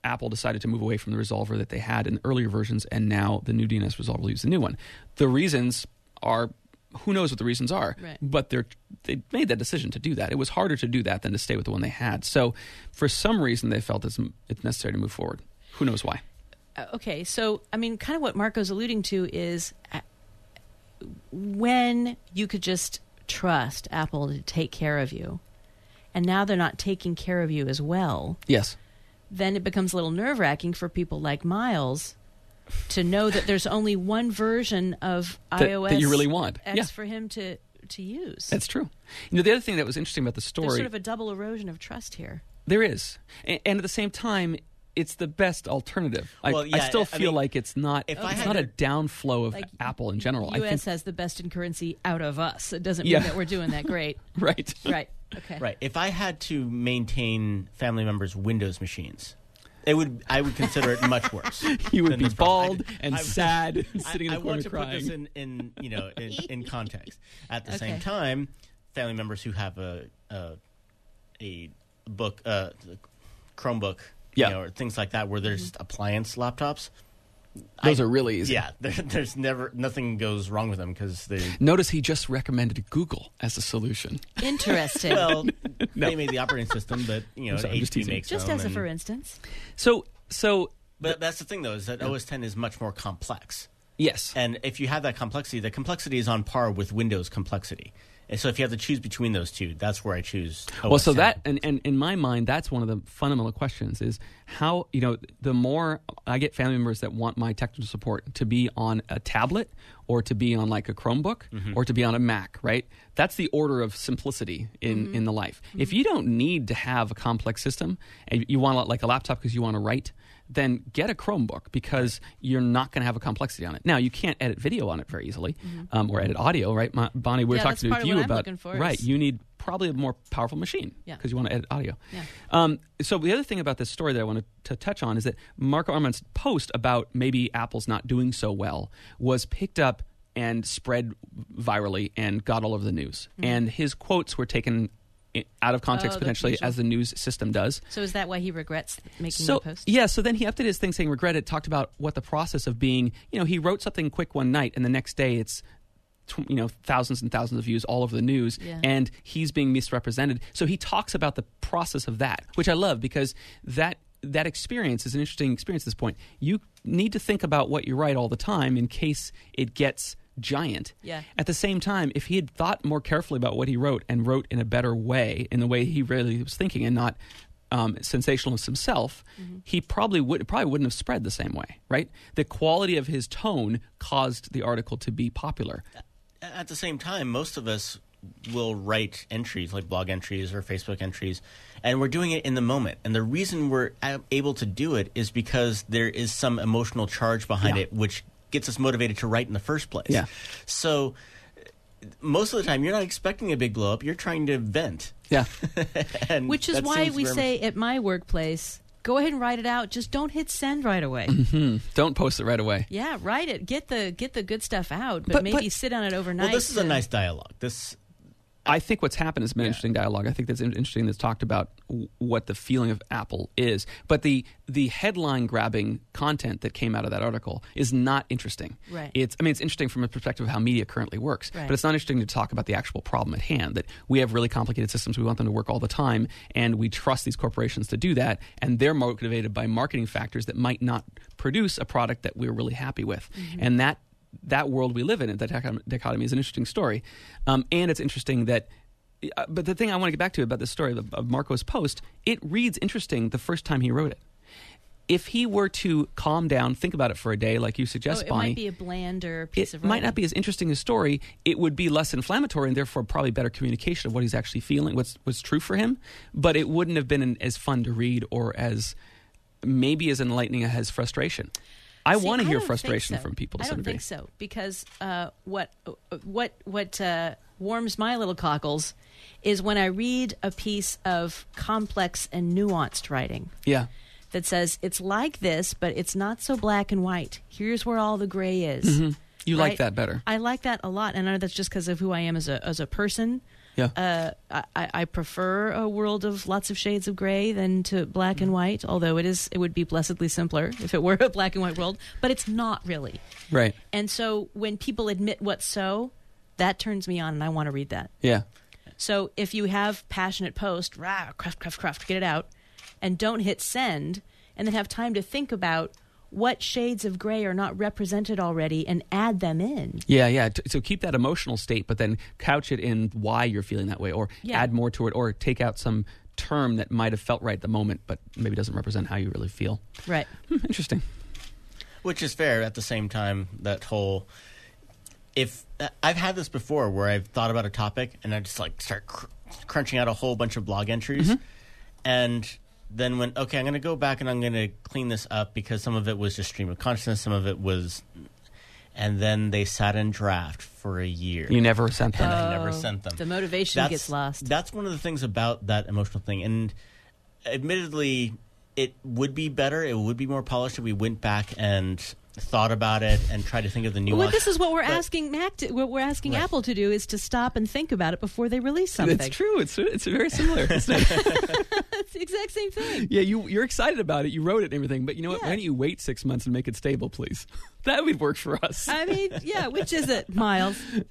Apple decided to move away from the resolver that they had in earlier versions, and now the new D N S resolver will use the new one. The reasons are, who knows what the reasons are, right. but they're, they made that decision to do that. It was harder to do that than to stay with the one they had. So for some reason, they felt it's, it's necessary to move forward. Who knows why? Uh, okay, so, I mean, kind of what Marco's alluding to is uh, when you could just trust Apple to take care of you, and now they're not taking care of you as well. Yes. Then it becomes a little nerve-wracking for people like Miles to know that there's only one version of that, iOS that you really want. X Yeah. for him to, to use. That's true. You know, the other thing that was interesting about the story... There's sort of a double erosion of trust here. There is. And, and at the same time, it's the best alternative. I, Well, yeah, I still I feel mean, like it's not if I it's had not a to- downflow of Like, Apple in general. U S I think, has the best in currency out of us. It doesn't mean Yeah. that we're doing that great. right. Right. Okay. Right. If I had to maintain family members' Windows machines, it would I would consider it much worse. You would than be this problem. bald I- and I- sad and sitting I, in the I corner want to crying. put this in, in you know in, in context. At the Okay. same time, family members who have a a, a book, uh, Chromebook, Yeah. you know, or things like that, where there's just appliance laptops. Those I- are really easy. Yeah, there, there's never nothing goes wrong with them because they. Notice he just recommended Google as a solution. Interesting. Well, No. they made the operating system, but you know, I'm sorry, I'm just H P teasing. makes Just them as a and- for instance. So, so But that's the thing, though, is that O S ten is much more complex. yes. And if you have that complexity, the complexity is on par with Windows complexity. And so if you have to choose between those two, that's where I choose O S ten. Well, so that, and, and in my mind, that's one of the fundamental questions is how, you know, the more I get family members that want my technical support to be on a tablet or to be on like a Chromebook or to be on a Mac, right? That's the order of simplicity in, in the life. If you don't need to have a complex system and you want like a laptop because you want to write, then get a Chromebook because you're not going to have a complexity on it. Now, you can't edit video on it very easily um, or edit audio, right? Ma- Bonnie, we were Yeah, that's talking part with of you what I'm about, looking for right, is- you need probably a more powerful machine Yeah. because you want to edit audio. Yeah. Um, so the other thing about this story that I wanted to touch on is that Marco Arment's post about maybe Apple's not doing so well was picked up and spread virally and got all over the news. Mm-hmm. And his quotes were taken i- out of context Oh, the potentially usual. as the news system does. So is that why he regrets making So the post? yeah, so then he updated his thing saying regret it, talked about what the process of being, you know, he wrote something quick one night and the next day it's tw- you know, thousands and thousands of views all over the news, Yeah. and he's being misrepresented. So he talks about the process of that, which I love because that that experience is an interesting experience at this point. You need to think about what you write all the time in case it gets giant. Yeah. At the same time, if he had thought more carefully about what he wrote and wrote in a better way, in the way he really was thinking and not um, sensationalist himself, Mm-hmm. he probably would probably wouldn't have spread the same way, right? The quality of his tone caused the article to be popular. At the same time, most of us will write entries like blog entries or Facebook entries, and we're doing it in the moment. And the reason we're a- able to do it is because there is some emotional charge behind Yeah. it, which gets us motivated to write in the first place. Yeah. So most of the time, you're not expecting a big blow up. You're trying to vent. Yeah. And Which is that why seems we very say at my workplace, go ahead and write it out. Just don't hit send right away. Hmm. Don't post it right away. Yeah, write it. Get the get the good stuff out, but, But- maybe but- sit on it overnight. Well, this is a to- nice dialogue. This I think what's happened has been an interesting dialogue. I think that's in- interesting that's talked about w- what the feeling of Apple is. But the the headline grabbing content that came out of that article is not interesting. Right. It's I mean it's interesting from a perspective of how media currently works. Right. But it's not interesting to talk about the actual problem at hand, that we have really complicated systems, we want them to work all the time, and we trust these corporations to do that, and they're motivated by marketing factors that might not produce a product that we're really happy with. Mm-hmm. And that that world we live in, that dichot- dichotomy, is an interesting story. Um, and it's interesting that, uh, but the thing I want to get back to about this story of, of Marco's post, it reads interesting the first time he wrote it. If he were to calm down, think about it for a day, like you Oh, suggest, it Bonnie, might be a blander piece it of might writing. not be as interesting a story. It would be less inflammatory and therefore probably better communication of what he's actually feeling, what's what's true for him. But it wouldn't have been an, as fun to read or as maybe as enlightening as frustration. I See, want to hear don't frustration think so. from people to I some don't degree. think so because uh, what what what uh, warms my little cockles is when I read a piece of complex and nuanced writing Yeah. that says it's like this, but it's not so black and white. Here's where all the gray is. You like Right? that better. I like that a lot, and I know that's just because of who I am as a as a person. Yeah. Uh, I, I prefer a world of lots of shades of gray than to black and white, although it is it would be blessedly simpler if it were a black and white world, but it's not really. Right. And so when people admit what's so, that turns me on, and I want to read that. Yeah. So if you have passionate post, rah, cruft, cruft, cruft, get it out, and don't hit send, and then have time to think about what shades of gray are not represented already and add them in. Yeah, yeah. T- So keep that emotional state, but then couch it in why you're feeling that way, or Yeah. add more to it, or take out some term that might have felt right at the moment, but maybe doesn't represent how you really feel. Right. Hmm, interesting. Which is fair. At the same time, that whole if uh, I've had this before where I've thought about a topic and I just like start cr- crunching out a whole bunch of blog entries, Mm-hmm. and then when okay, I'm going to go back and I'm going to clean this up because some of it was just stream of consciousness, some of it was, and then they sat in draft for a year. You never sent them. And I Oh, never sent them. The motivation gets lost. That's one of the things about that emotional thing. And admittedly, it would be better, it would be more polished if we went back and thought about it and tried to think of the nuance. Well, this is what we're But- asking Mac to, what we're asking Right. Apple to do is to stop and think about it before they release something. It's true. It's it's very similar. Isn't it? It's the exact same thing. Yeah, you you're excited about it. You wrote it and everything, but you know what? Yeah. Why don't you wait six months and make it stable, please? That would work for us. I mean, yeah, which is it, Miles? You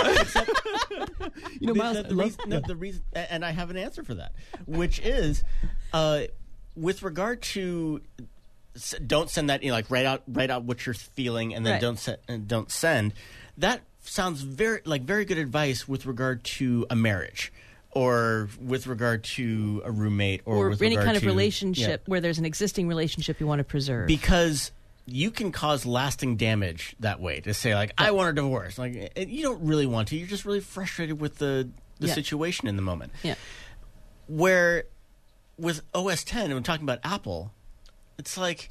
know, The- Miles, the, the I love- reason, no, the reason, and I have an answer for that, which is, uh, with regard to, s- don't send that. You know, like write out, write out what you're feeling, and then Right. don't send, and don't send. That sounds very like very good advice with regard to a marriage, or with regard to a roommate, or, Or with any regard kind of to- relationship yeah. where there's an existing relationship you want to preserve. because you can cause lasting damage that way. To say like, I want a divorce, like and you don't really want to. You're just really frustrated with the the Yeah. situation in the moment. yeah. Where with O S ten, and we're talking about Apple, it's like,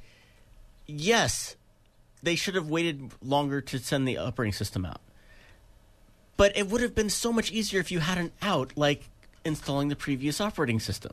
yes, they should have waited longer to send the operating system out. But it would have been so much easier if you had an out, like installing the previous operating system.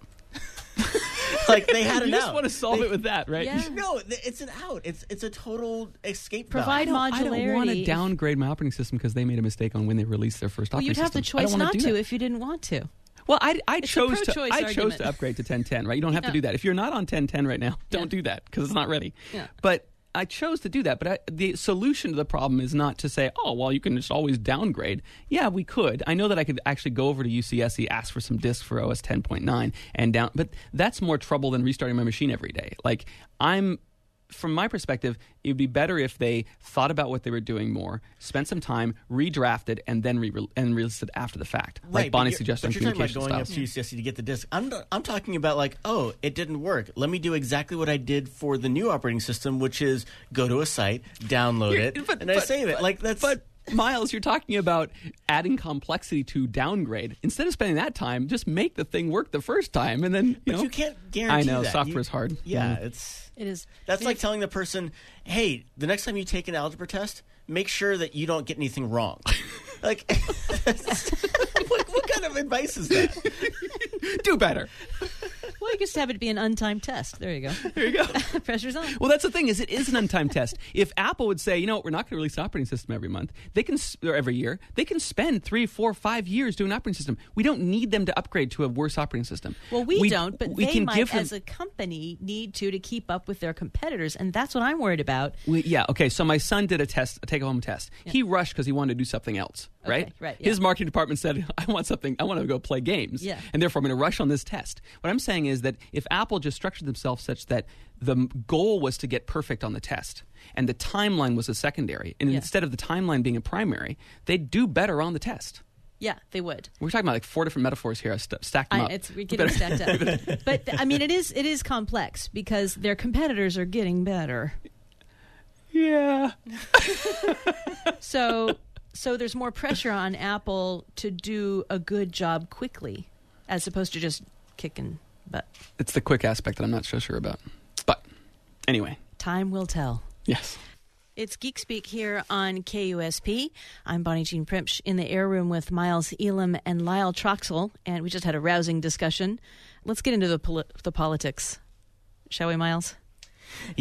Like they had an you just out. want to solve They- it with that, right? Yeah. No, th- it's an out. It's it's a total escape Provide valve. I don't want to modularity. downgrade my operating system because they made a mistake on when they released their first Well, operating you'd have the system. I don't choice wanna not do to that. if you didn't want to. Well, I, I It's a chose to pro-choice I chose argument. to upgrade to ten ten, right? You don't have Yeah. to do that. If you're not on ten ten right now, don't Yeah. do that because it's not ready. Yeah. But I chose to do that. But I, the solution to the problem is not to say, oh, well, you can just always downgrade. Yeah, we could. I know that I could actually go over to U C S C, ask for some disks for O S ten point nine, and down. But that's more trouble than restarting my machine every day. Like I'm. From my perspective, it would be better if they thought about what they were doing more, spent some time, redrafted, and then re- and released it after the fact, Right, like but Bonnie you're- suggested on but you're talking about communication going up styles. to U C S C to get the disk. I'm not- I'm talking about like, oh, it didn't work. Let me do exactly what I did for the new operating system, which is go to a site, download You're- it, but- and I but- save it. but- Like that's But Miles, you're talking about adding complexity to downgrade. Instead of spending that time, just make the thing work the first time, and then you but know. you can't guarantee I know that. software's You- hard. Yeah, Mm. it's It is. that's like telling the person, hey, the next time you take an algebra test, make sure that you don't get anything wrong. Like, what, what kind of advice is that? Do better. Well, you just have it be an untimed test. There you go. There you go. Pressure's on. Well, that's the thing is it is an untimed test. If Apple would say, you know what, we're not going to release an operating system every month, they can s- or every year, they can spend three, four, five years doing an operating system. We don't need them to upgrade to a worse operating system. Well, we, don't, but we they can might, give them, as a company, need to to keep up with their competitors, and that's what I'm worried about. We, yeah, okay. So my son did a test, a take-home test. He rushed because he wanted to do something else, right? Okay, right, His yeah. marketing department said, "I want something. I want to go play games, Yeah. and therefore I'm going to rush on this test." What I'm saying is that if Apple just structured themselves such that the m- goal was to get perfect on the test, and the timeline was a secondary, and Yeah. instead of the timeline being a primary, they'd do better on the test. Yeah, they would. We're talking about like four different metaphors here. I st- stacked them I, up. it's we're getting stacked up, but I mean, it is it is complex because their competitors are getting better. Yeah. So, so there's more pressure on Apple to do a good job quickly, as opposed to just kicking butt. It's the quick aspect that I'm not so sure about. But anyway, Time will tell. yes. It's Geek Speak here on K U S P. I'm Bonnie Jean Primch in the air room with Miles Elam and Lyle Troxel, and we just had a rousing discussion. Let's get into the poli- the politics, shall we, Miles?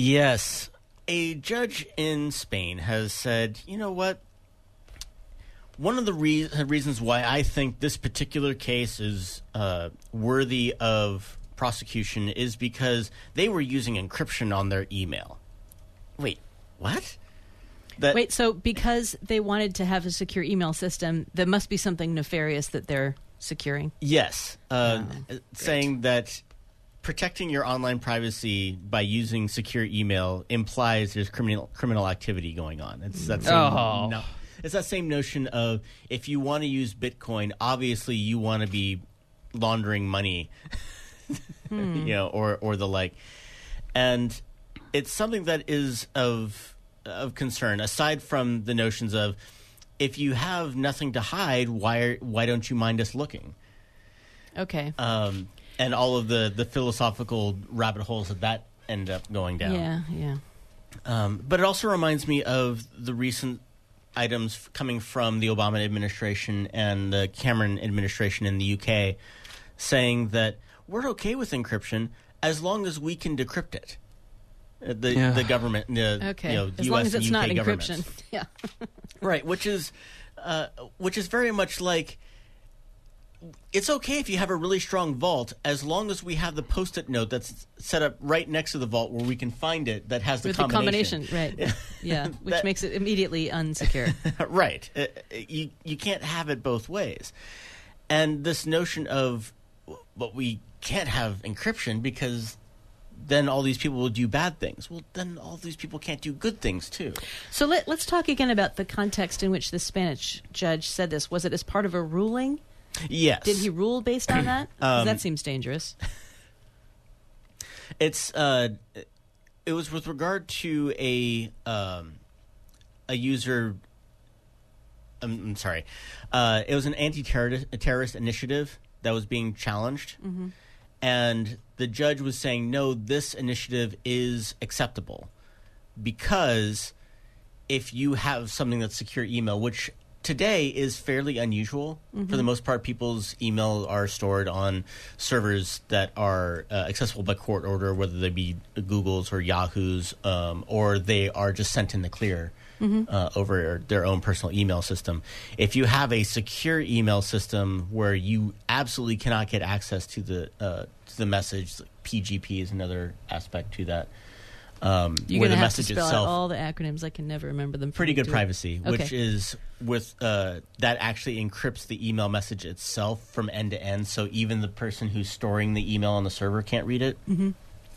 Yes. A judge in Spain has said, you know what? one of the re- reasons why I think this particular case is uh, worthy of prosecution is because they were using encryption on their email. Wait, what? That, Wait, so because they wanted to have a secure email system, there must be something nefarious that they're securing? Yes. Uh, Oh, saying that protecting your online privacy by using secure email implies there's criminal criminal activity going on. It's that same, Oh. no, it's that same notion of if you want to use Bitcoin, obviously you want to be laundering money, Hmm. you know, or or the like. And it's something that is of of concern, aside from the notions of if you have nothing to hide, why are, why don't you mind us looking? Okay. Um, and all of the, the philosophical rabbit holes that that end up going down. Yeah, yeah. Um, but it also reminds me of the recent items f- coming from the Obama administration and the Cameron administration in the U K saying that we're okay with encryption as long as we can decrypt it. Uh, The Yeah. the government, the Okay. you know, as U S long as and it's U K not governments. encryption. Yeah. Right, which is uh, which is very much like it's okay if you have a really strong vault as long as we have the post-it note that's set up right next to the vault where we can find it that has the With combination. the combination, right. Yeah, which That- makes it immediately unsecure. Right. Uh, you you can't have it both ways. And this notion of but we can't have encryption because then all these people will do bad things. Well, then all these people can't do good things too. So let, let's talk again about the context in which the Spanish judge said this. Was it as part of a ruling? Yes. Did he rule based on that? 'Cause Um, that seems dangerous. It's uh, it was with regard to a um, a user. I'm, I'm sorry, uh, it was an anti-terrorist a terrorist initiative that was being challenged, Mm-hmm. and the judge was saying, no, this initiative is acceptable because if you have something that's secure email, which today is fairly unusual. Mm-hmm. For the most part, people's email are stored on servers that are uh, accessible by court order, whether they be Google's or Yahoo's, um, or they are just sent in the clear Mm-hmm. uh, over their own personal email system. If you have a secure email system where you absolutely cannot get access to the uh, to the message, P G P is another aspect to that. Um, You're where going to the have to message spell itself out all the acronyms. I can never remember them. pretty good Do it. privacy, which Okay. is with uh, that actually encrypts the email message itself from end to end, so even the person who's storing the email on the server can't read it. Mm-hmm.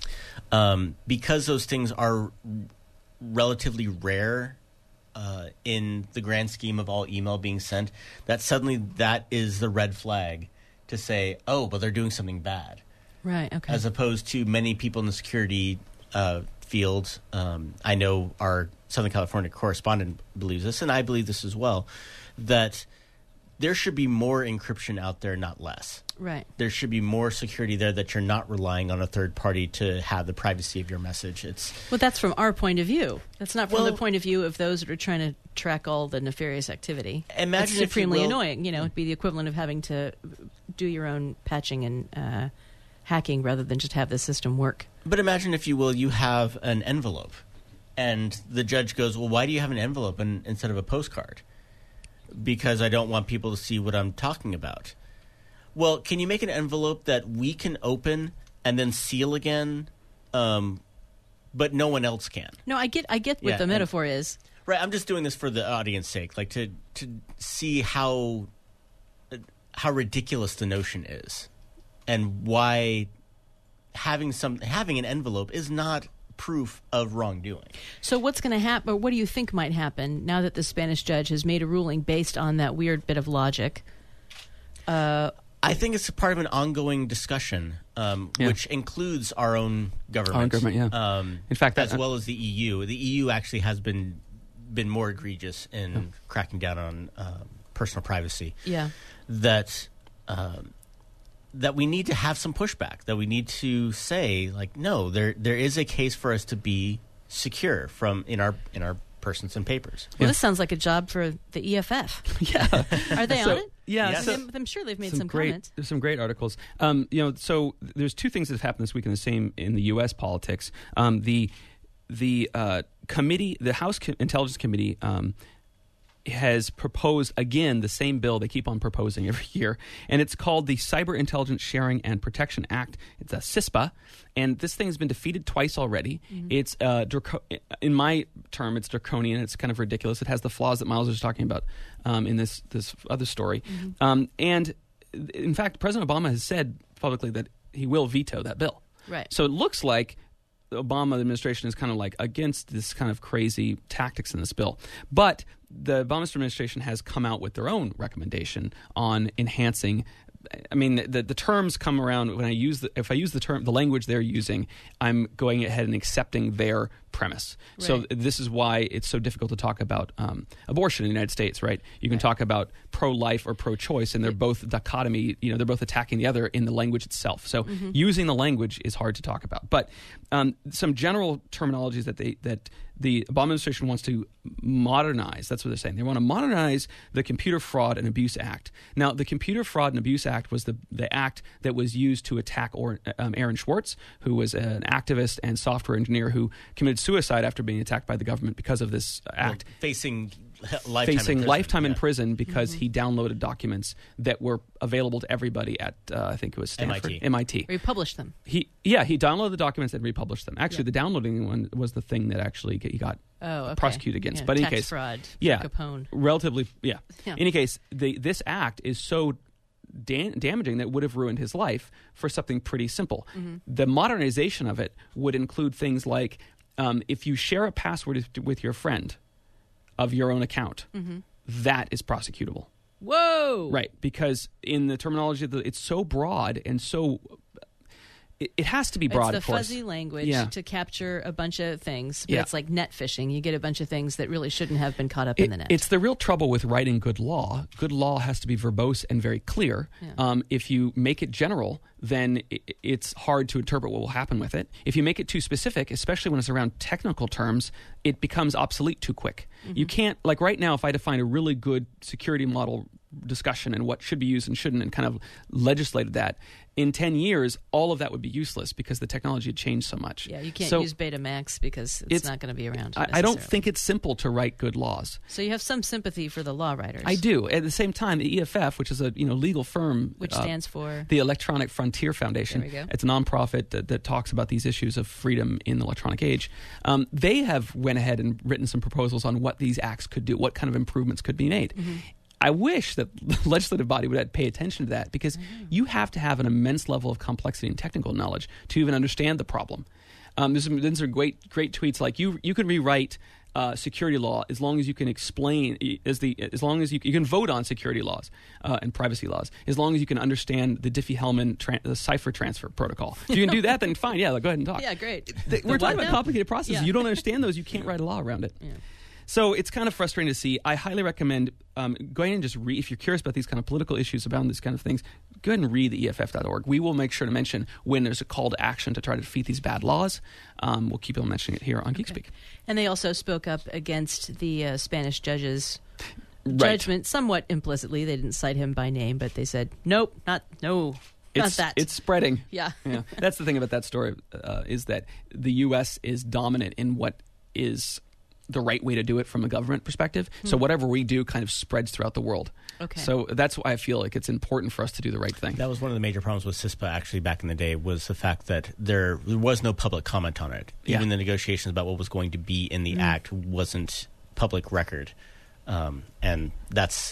Um, because those things are r- relatively rare uh, in the grand scheme of all email being sent, that suddenly that is the red flag to say, oh, but they're doing something bad. Right, okay. As opposed to many people in the security uh, field. Um, I know our Southern California correspondent believes this, and I believe this as well, that there should be more encryption out there, not less. Right. There should be more security there that you're not relying on a third party to have the privacy of your message. It's Well, that's from our point of view. That's not from Well- the point of view of those that are trying to track all the nefarious activity. Imagine It's if you supremely will- annoying. You know, it'd be the equivalent of having to do your own patching and uh, hacking rather than just have the system work. But imagine, if you will, you have an envelope, and the judge goes, well, why do you have an envelope in, instead of a postcard? Because I don't want people to see what I'm talking about. Well, can you make an envelope that we can open and then seal again, um, but no one else can? No, I get, I get what Yeah, the and- metaphor is. Right, I'm just doing this for the audience sake, like to to see how how ridiculous the notion is, and why having some having an envelope is not proof of wrongdoing. So what's going to happen, or what do you think might happen now that the Spanish judge has made a ruling based on that weird bit of logic? Uh, I think it's a part of an ongoing discussion, um, Yeah. which includes our own government. Our own government, yeah. Um, In fact, as that- well as the E U. The E U actually has been been more egregious in cracking down on uh, personal privacy. yeah. That um, that we need to have some pushback. That we need to say, like, no, there there is a case for us to be secure from in our in our persons and papers. Well, Yeah. this sounds like a job for the E F F. Yeah. Are they So- on it? yeah, Yes. so- I'm, I'm sure they've made some, some, great, comments. There's some great articles. Um, you know, so there's two things that have happened this week in the same in the U S politics. Um, the the uh, committee, the House Co- Intelligence Committee, um, has proposed, again, the same bill they keep on proposing every year, and it's called the Cyber Intelligence Sharing and Protection Act. It's a CISPA, and this thing has been defeated twice already. Mm-hmm. It's, uh, draco- in my term, it's draconian. It's kind of ridiculous. It has the flaws that Miles was talking about um, in this, this other story. Mm-hmm. Um, and, in fact, President Obama has said publicly that he will veto that bill. Right. So it looks like the Obama administration is kind of like against this kind of crazy tactics in this bill. But the Obama administration has come out with their own recommendation on enhancing. I mean, the, the terms come around when I use the, if I use the term, the language they're using, I'm going ahead and accepting their premise. Right. So this is why it's so difficult to talk about um, abortion in the United States, right? You can right. talk about pro-life or pro-choice, and they're both dichotomy. You know, they're both attacking the other in the language itself. So mm-hmm. using the language is hard to talk about. But um, some general terminologies that they that the Obama administration wants to modernize. That's what they're saying. They want to modernize the Computer Fraud and Abuse Act. Now, the Computer Fraud and Abuse Act was the the act that was used to attack or, um, Aaron Swartz, who was an activist and software engineer who committed suicide after being attacked by the government because of this act. Well, facing lifetime facing in prison. lifetime yeah. in prison because mm-hmm. he downloaded documents that were available to everybody at uh, I think it was Stanford, M I T. M I T. Or he published them. He yeah he downloaded the documents and republished them. Actually, yeah. the downloading one was the thing that actually he got oh, okay. prosecuted against. Yeah, but in tax any case, fraud. yeah, Capone. relatively yeah. yeah. In any case, the, this act is so Da- damaging that would have ruined his life for something pretty simple. Mm-hmm. The modernization of it would include things like um, if you share a password with your friend of your own account, mm-hmm. that is prosecutable. Whoa! Right, because in the terminology, of the, it's so broad and so... It, it has to be broad, it's the of course. fuzzy language yeah. to capture a bunch of things, but yeah. it's like net fishing. You get a bunch of things that really shouldn't have been caught up it, in the net. It's the real trouble with writing good law. Good law has to be verbose and very clear. Yeah. Um, if you make it general, then it, it's hard to interpret what will happen with it. If you make it too specific, especially when it's around technical terms, it becomes obsolete too quick. Mm-hmm. You can't, like right now, if I define a really good security model discussion and what should be used and shouldn't and kind of legislated that, in ten years, all of that would be useless because the technology had changed so much. Yeah, you can't so use Betamax because it's, it's not going to be around. I, I don't think it's simple to write good laws. So you have some sympathy for the law writers. I do. At the same time, the E F F, which is a you know legal firm, which uh, stands for the Electronic Frontier Foundation. There we go. It's a nonprofit that, that talks about these issues of freedom in the electronic age. Um, they have went ahead and written some proposals on what these acts could do, what kind of improvements could be made. Mm-hmm. I wish that the legislative body would pay attention to that because mm-hmm. you have to have an immense level of complexity and technical knowledge to even understand the problem. Um, there's some, these are great, great tweets like you. You can rewrite uh, security law as long as you can explain as the as long as you you can vote on security laws uh, and privacy laws as long as you can understand the Diffie-Hellman tra- the cipher transfer protocol. If you can do that, then fine. Yeah, like, go ahead and talk. Yeah, great. The, we're talking about now? complicated processes. Yeah. You don't understand those. You can't write a law around it. Yeah. So it's kind of frustrating to see. I highly recommend um, going and just read. If you're curious about these kind of political issues, about these kind of things, go ahead and read the E F F dot org. We will make sure to mention when there's a call to action to try to defeat these bad laws. Um, we'll keep on mentioning it here on okay. GeekSpeak. And they also spoke up against the uh, Spanish judge's right. judgment, somewhat implicitly. They didn't cite him by name, but they said, nope, not, no, It's, not that. it's spreading. Yeah. yeah. That's the thing about that story uh, is that the U S is dominant in what is the right way to do it from a government perspective. Hmm. So whatever we do kind of spreads throughout the world. Okay. So that's why I feel like it's important for us to do the right thing. That was one of the major problems with CISPA actually back in the day was the fact that there, there was no public comment on it. Yeah. Even the negotiations about what was going to be in the mm. act wasn't public record. Um, and that's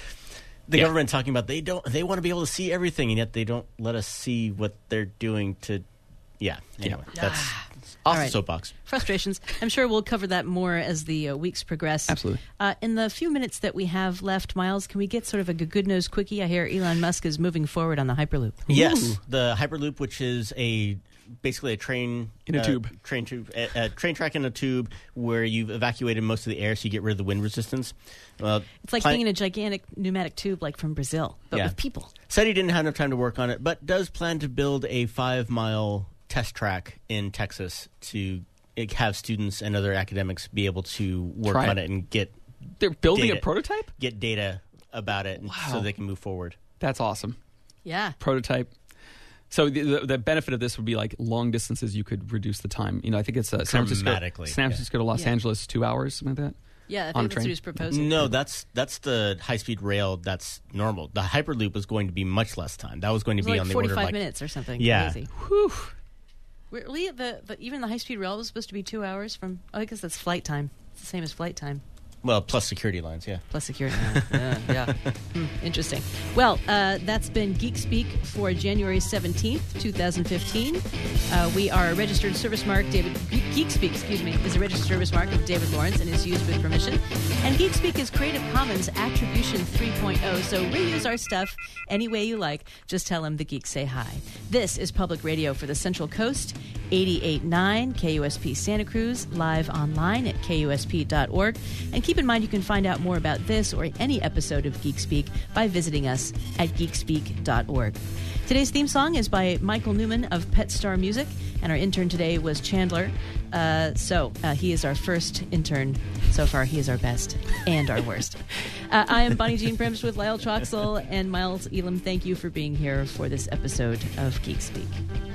the yeah. government talking about they don't they want to be able to see everything, and yet they don't let us see what they're doing to yeah. Anyway, yeah. that's Ah. off All the right. soapbox. Frustrations. I'm sure we'll cover that more as the uh, weeks progress. Absolutely. Uh, in the few minutes that we have left, Miles, can we get sort of a good nose quickie? I hear Elon Musk is moving forward on the Hyperloop. Yes, Ooh. the Hyperloop, which is a basically a train in a uh, tube, train tube, a, a train track in a tube where you've evacuated most of the air, so you get rid of the wind resistance. Uh, It's like plan- being in a gigantic pneumatic tube, like from Brazil, but Yeah. with people. Said he didn't have enough time to work on it, but does plan to build a five mile test track in Texas to have students and other academics be able to work Try on it. it and get They're building data. a prototype? get data about it, and Wow. so they can move forward. That's awesome. Yeah. Prototype. So the, the, the benefit of this would be like long distances. You could reduce the time. You know, I think it's uh, San Francisco, Dramatically, San yeah. Francisco to Los Yeah. Angeles, two hours, something like that. Yeah, I think on that's train? what he was proposing. No, that's that's the high-speed rail. That's normal. The Hyperloop was going to be much less time. That was going to It was be like on the order forty-five of like minutes or something. Yeah. Crazy. Whew. Really, the, the even the high speed rail was supposed to be two hours from. Oh, I guess that's flight time. It's the same as flight time well plus security lines. Yeah. plus security. yeah, yeah. Hmm, interesting. Well, uh, that's been Geek Speak for January seventeenth, twenty fifteen. Uh, we are a registered service mark. David Geek Speak, excuse me, is a registered service mark of David Lawrence and is used with permission. And Geek Speak is Creative Commons Attribution three point oh. So reuse our stuff any way you like. Just tell them the geeks say hi. This is Public Radio for the Central Coast, eighty-eight point nine K U S P Santa Cruz, live online at K U S P dot org. And keep in mind you can find out more about this or any episode of Geek Speak by visiting us at geek speak dot org. Today's theme song is by Michael Newman of Pet Star Music, and our intern today was Chandler. Uh, so uh, he is our first intern. So far, he is our best and our worst. Uh, I am Bonnie Jean Prims with Lyle Troxel and Miles Elam. Thank you for being here for this episode of Geek Speak.